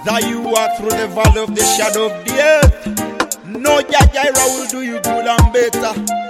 that you walk through the valley of the shadow of the earth, no Jah Jireh will do you good and better.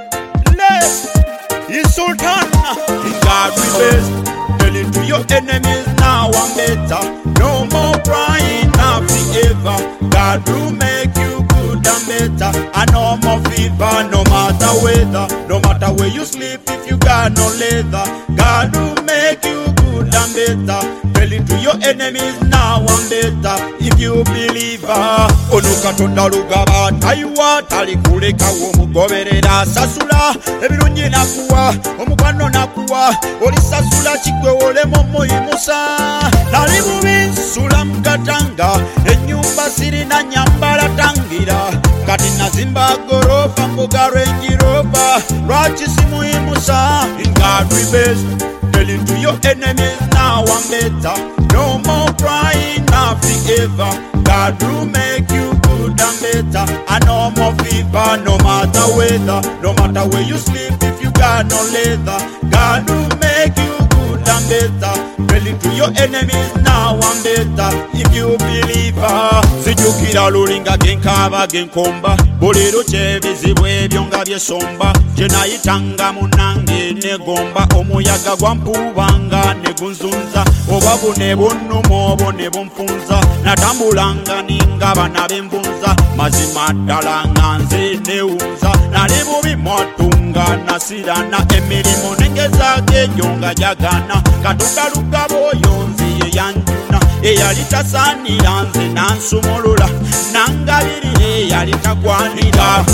He's Sultan, in God we best. Tell it to your enemies now and better. No more crying now forever. God will make you good and better. And no more fever, no matter weather. No matter where you sleep if you got no leather. God will make you good and better. Tell it to your enemies now and better. If you believe Onukatonda lugaba taiwa talikuleka womugoberera sasula ebirungi nakuwa omukwano nakuwa olisasula kigwe olemo muyimusa nali bubinsula mukatanga ennyumba sirina nyambala tangira kati nazimba gorofa mbuga lwenjiroba lwaki simuyimusa. In God we best. Tell it to your enemies now and better. No more crying now forever. God will make you good and better. And no more fever, no matter weather. No matter where you sleep if you got no leather. God will make you good and better. Tell it to your enemies now and better. If you believe sijukira lulinga genkaba genkomba bolero kyebizibu ebyo nga byesomba gye nayitanga munange negomba omuyaga gwampubanga negunzunza oba bune bunnuma obwo ne bunfunza natambulanga ninga bana b'envunza mazima ddala nga nze newunza nali bubi mwatunga nasirana emirimu nengezaako egyo nga jagana katonda lugaba oyo nze ye yanjuna eyali tasaanira nze nansumulula nangabirira eyali tagwanira.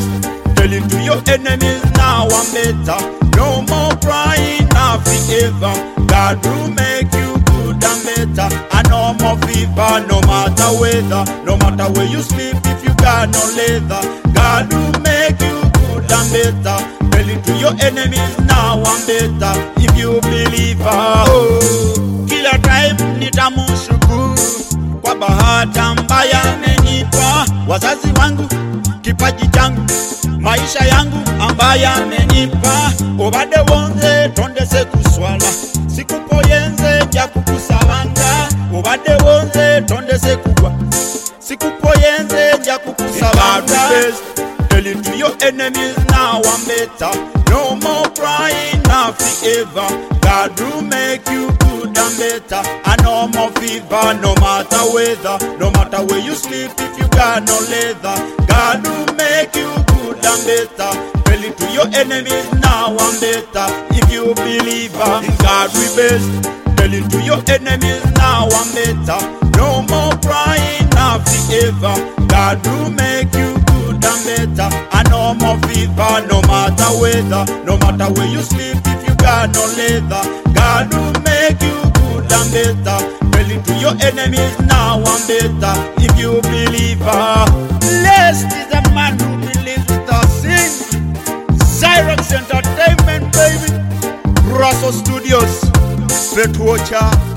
Tell it to your enemies now and better. No more crying now forever. God will make you good and better. And no more fever, no matter weather. No matter where you sleep if you got no leather. God will make you good and better. Tell it to your enemies now and better. If you believe kila time nitamushukuru kwa bahati ambayo amenipa, wazazi wangu, kipaji changu, maisha yangu ambayo amenipa. Obade wonze tondese kuswala sikupoyenze nja kukusabanga. Obade wonze tondese kugwa sikupoyenze nja kukusabanga. Tell it to your enemies now and better. No more crying now forever. God will make you good and better. And no more fever, no matter weather. No matter where you sleep if you got no leather. God will make you good and better. Tell it to your enemies now and better. If you believe in God we best. Tell it to your enemies now and better. No more crying now forever. God will make you good and better. And no more fever, no matter weather. No matter where you sleep if you got no leather. God will make you good and better. Tell it to your enemies now and better. If you believe blessed is the man who believes without sin. Cyrex Entertainment, baby. Russell Studios, Petwocha.